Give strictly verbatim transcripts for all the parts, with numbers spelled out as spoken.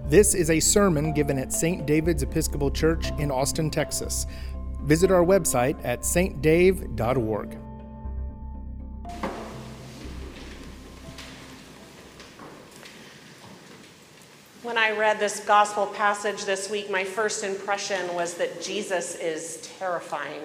This is a sermon given at Saint David's Episcopal Church in Austin, Texas. Visit our website at s t dave dot org. When I read this gospel passage this week, my first impression was that Jesus is terrifying.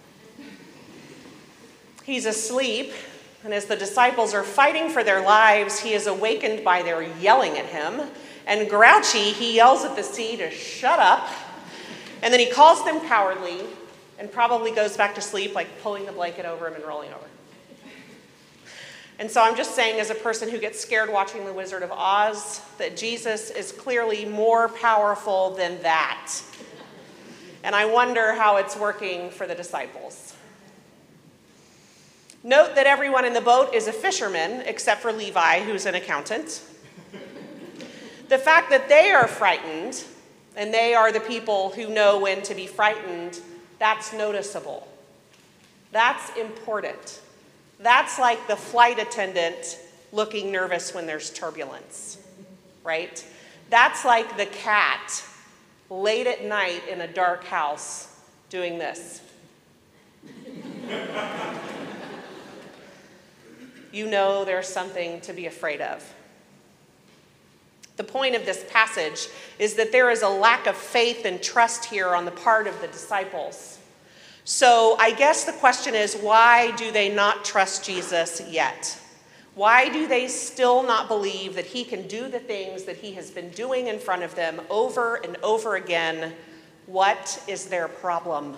He's asleep, and as the disciples are fighting for their lives, he is awakened by their yelling at him. And grouchy, he yells at the sea to shut up. And then he calls them cowardly and probably goes back to sleep, like pulling the blanket over him and rolling over. And so I'm just saying, as a person who gets scared watching The Wizard of Oz, that Jesus is clearly more powerful than that. And I wonder how it's working for the disciples. Note that everyone in the boat is a fisherman, except for Levi, who's an accountant. The fact that they are frightened, and they are the people who know when to be frightened, that's noticeable. That's important. That's like the flight attendant looking nervous when there's turbulence, right? That's like the cat late at night in a dark house doing this. You know there's something to be afraid of. The point of this passage is that there is a lack of faith and trust here on the part of the disciples. So I guess the question is, why do they not trust Jesus yet? Why do they still not believe that he can do the things that he has been doing in front of them over and over again? What is their problem?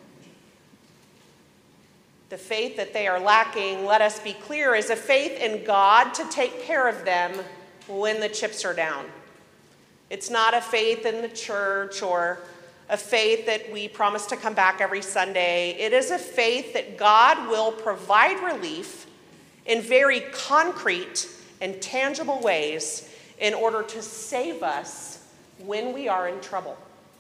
The faith that they are lacking, let us be clear, is a faith in God to take care of them when the chips are down. It's not a faith in the church or a faith that we promise to come back every Sunday. It is a faith that God will provide relief in very concrete and tangible ways in order to save us when we are in trouble.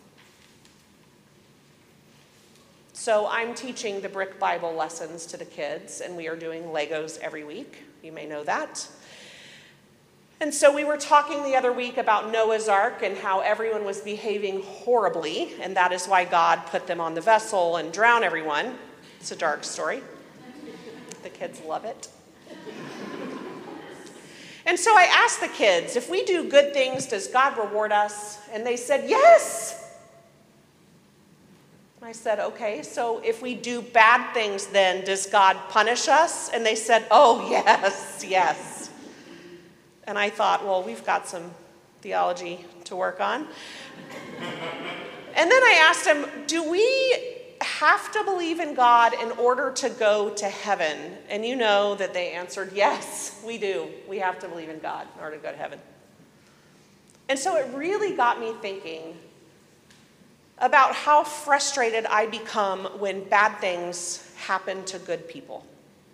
So I'm teaching the Brick Bible lessons to the kids, and we are doing Legos every week. You may know that. And so we were talking the other week about Noah's Ark and how everyone was behaving horribly, and that is why God put them on the vessel and drowned everyone. It's a dark story. The kids love it. And so I asked the kids, if we do good things, does God reward us? And they said, yes. I said, okay, so if we do bad things, then does God punish us? And they said, oh, yes, yes. And I thought, well, we've got some theology to work on. And then I asked them, do we have to believe in God in order to go to heaven? And you know that they answered, yes, we do. We have to believe in God in order to go to heaven. And so it really got me thinking about how frustrated I become when bad things happen to good people.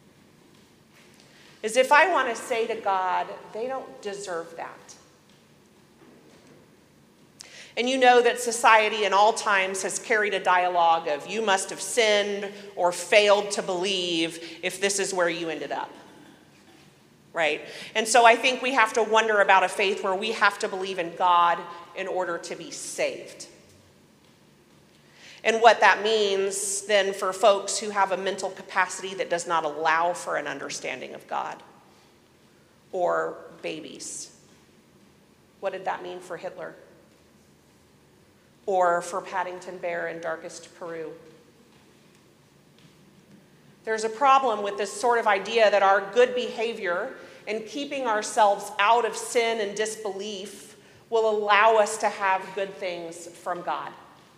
As if I want to say to God, they don't deserve that. And you know that society in all times has carried a dialogue of you must have sinned or failed to believe if this is where you ended up. Right? And so I think we have to wonder about a faith where we have to believe in God in order to be saved. And what that means then for folks who have a mental capacity that does not allow for an understanding of God. Or babies. What did that mean for Hitler? Or for Paddington Bear in darkest Peru? There's a problem with this sort of idea that our good behavior and keeping ourselves out of sin and disbelief will allow us to have good things from God.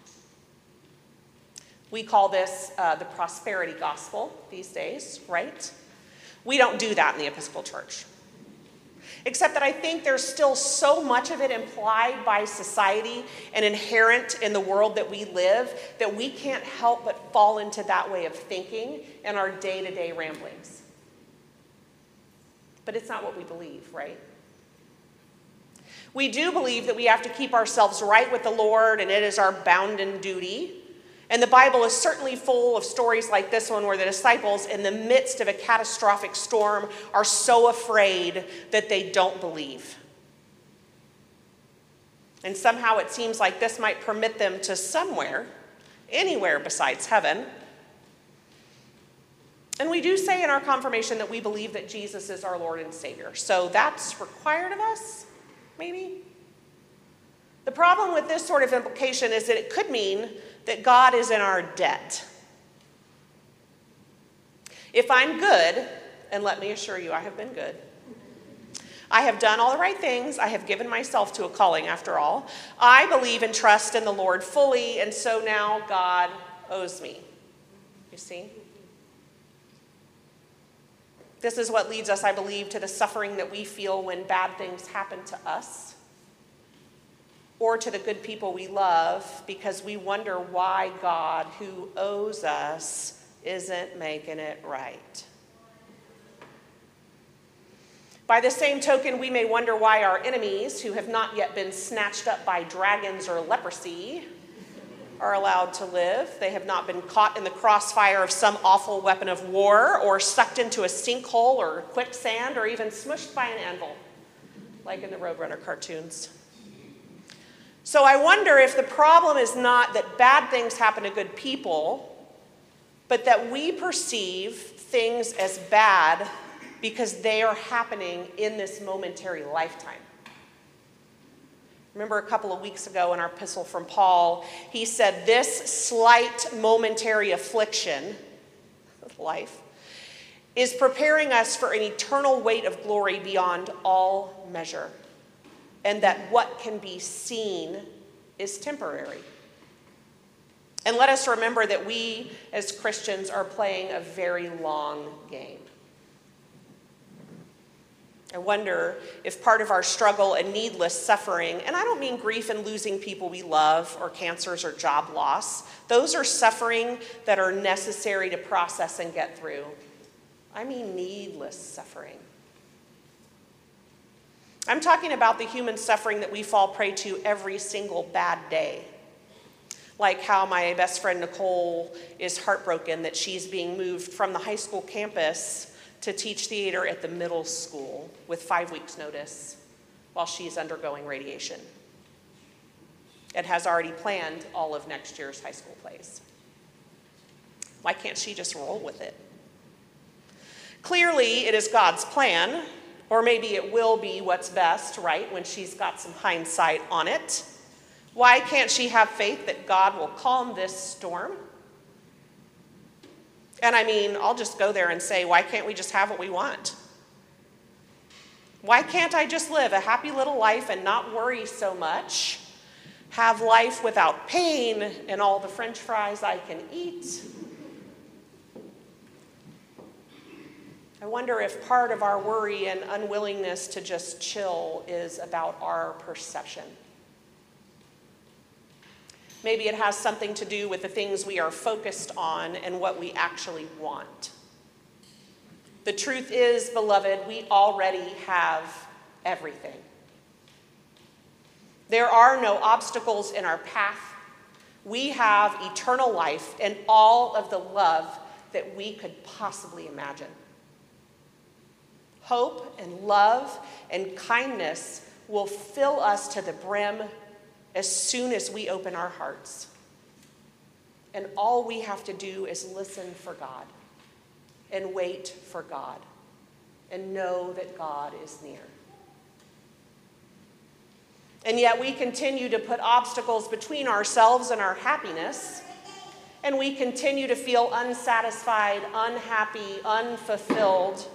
We call this uh, the prosperity gospel these days, right? We don't do that in the Episcopal Church. Except that I think there's still so much of it implied by society and inherent in the world that we live that we can't help but fall into that way of thinking in our day-to-day ramblings. But it's not what we believe, right? We do believe that we have to keep ourselves right with the Lord, and it is our bounden duty. And the Bible is certainly full of stories like this one where the disciples, in the midst of a catastrophic storm, are so afraid that they don't believe. And somehow it seems like this might permit them to somewhere, anywhere besides heaven. And we do say in our confirmation that we believe that Jesus is our Lord and Savior. So that's required of us, maybe? The problem with this sort of implication is that it could mean that God is in our debt. If I'm good, and let me assure you I have been good, I have done all the right things, I have given myself to a calling after all, I believe and trust in the Lord fully, and so now God owes me. You see? This is what leads us, I believe, to the suffering that we feel when bad things happen to us or to the good people we love, because we wonder why God, who owes us, isn't making it right. By the same token, we may wonder why our enemies, who have not yet been snatched up by dragons or leprosy, are allowed to live. They have not been caught in the crossfire of some awful weapon of war, or sucked into a sinkhole or quicksand, or even smushed by an anvil, like in the Roadrunner cartoons. So I wonder if the problem is not that bad things happen to good people, but that we perceive things as bad because they are happening in this momentary lifetime. Remember a couple of weeks ago in our epistle from Paul, he said this slight momentary affliction, life, is preparing us for an eternal weight of glory beyond all measure, and that what can be seen is temporary. And let us remember that we as Christians are playing a very long game. I wonder if part of our struggle and needless suffering, and I don't mean grief and losing people we love or cancers or job loss. Those are suffering that are necessary to process and get through. I mean needless suffering. I'm talking about the human suffering that we fall prey to every single bad day. Like how my best friend Nicole is heartbroken that she's being moved from the high school campus to teach theater at the middle school with five weeks' notice while she's undergoing radiation. And has already planned all of next year's high school plays. Why can't she just roll with it? Clearly, it is God's plan, or maybe it will be what's best, right, when she's got some hindsight on it. Why can't she have faith that God will calm this storm? And I mean, I'll just go there and say, why can't we just have what we want? Why can't I just live a happy little life and not worry so much? Have life without pain and all the French fries I can eat? I wonder if part of our worry and unwillingness to just chill is about our perception. Maybe it has something to do with the things we are focused on and what we actually want. The truth is, beloved, we already have everything. There are no obstacles in our path. We have eternal life and all of the love that we could possibly imagine. Hope and love and kindness will fill us to the brim as soon as we open our hearts. And all we have to do is listen for God and wait for God and know that God is near. And yet we continue to put obstacles between ourselves and our happiness, and we continue to feel unsatisfied, unhappy, unfulfilled.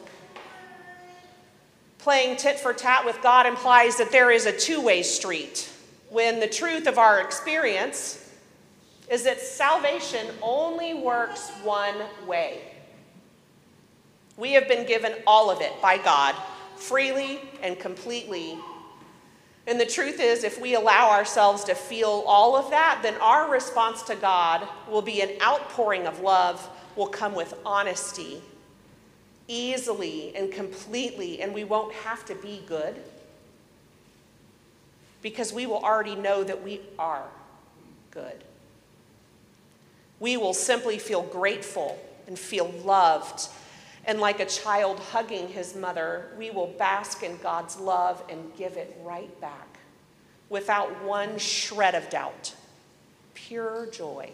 Playing tit for tat with God implies that there is a two-way street, when the truth of our experience is that salvation only works one way. We have been given all of it by God, freely and completely. And the truth is, if we allow ourselves to feel all of that, then our response to God will be an outpouring of love, will come with honesty, easily and completely, and we won't have to be good, because we will already know that we are good. We will simply feel grateful and feel loved, and like a child hugging his mother, we will bask in God's love and give it right back without one shred of doubt. Pure joy.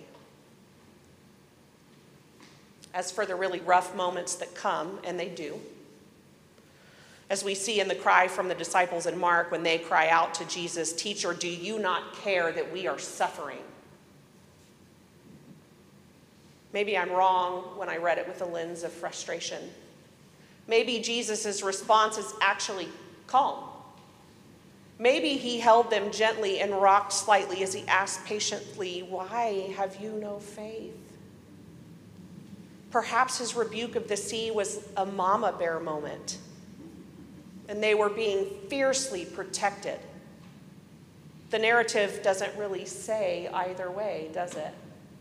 As for the really rough moments that come, and they do, as we see in the cry from the disciples in Mark when they cry out to Jesus, "Teacher, do you not care that we are suffering?" Maybe I'm wrong when I read it with a lens of frustration. Maybe Jesus' response is actually calm. Maybe he held them gently and rocked slightly as he asked patiently, "Why have you no faith?" Perhaps his rebuke of the sea was a mama bear moment, and they were being fiercely protected. The narrative doesn't really say either way, does it?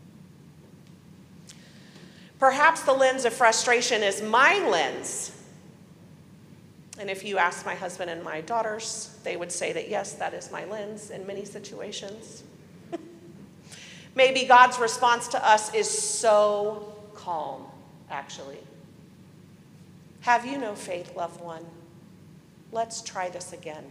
Perhaps the lens of frustration is my lens. And if you ask my husband and my daughters, they would say that yes, that is my lens in many situations. Maybe God's response to us is so calm, actually. Have you no faith, loved one? Let's try this again.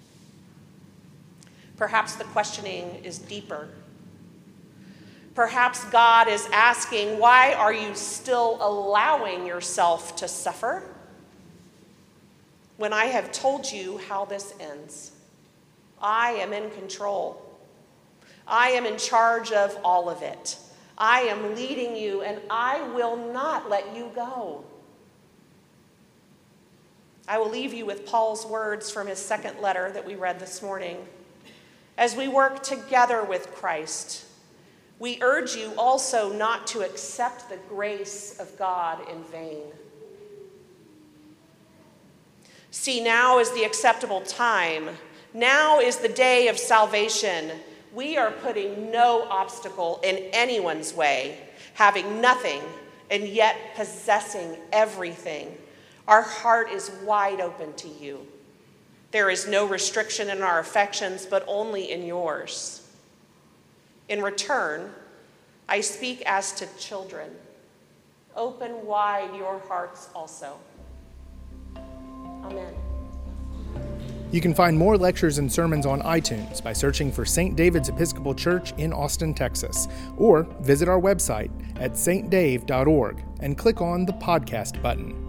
Perhaps the questioning is deeper. Perhaps God is asking, why are you still allowing yourself to suffer when I have told you how this ends? I am in control. I am in charge of all of it. I am leading you, and I will not let you go. I will leave you with Paul's words from his second letter that we read this morning. As we work together with Christ, we urge you also not to accept the grace of God in vain. See, now is the acceptable time. Now is the day of salvation. We are putting no obstacle in anyone's way, having nothing and yet possessing everything. Our heart is wide open to you. There is no restriction in our affections, but only in yours. In return, I speak as to children. Open wide your hearts also. Amen. You can find more lectures and sermons on iTunes by searching for Saint David's Episcopal Church in Austin, Texas, or visit our website at s t dave dot org and click on the podcast button.